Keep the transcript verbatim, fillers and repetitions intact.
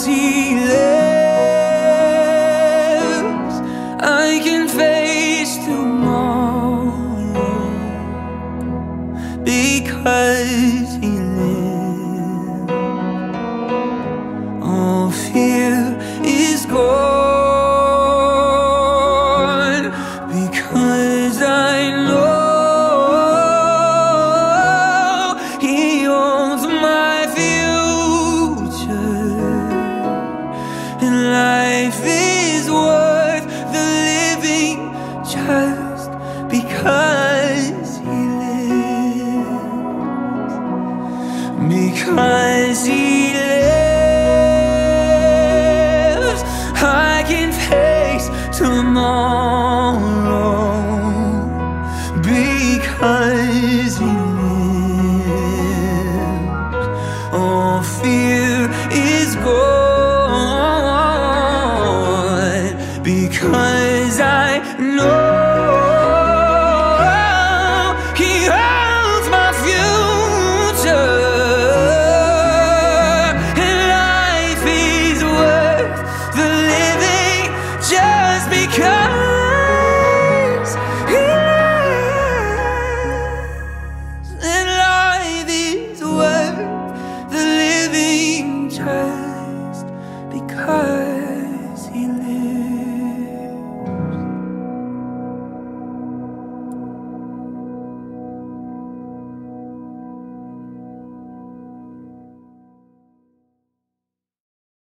because he lives, I can face tomorrow. Because he lives, all fear is gone. Because I know he owns my future, and life is worth the living just because he lives. Because he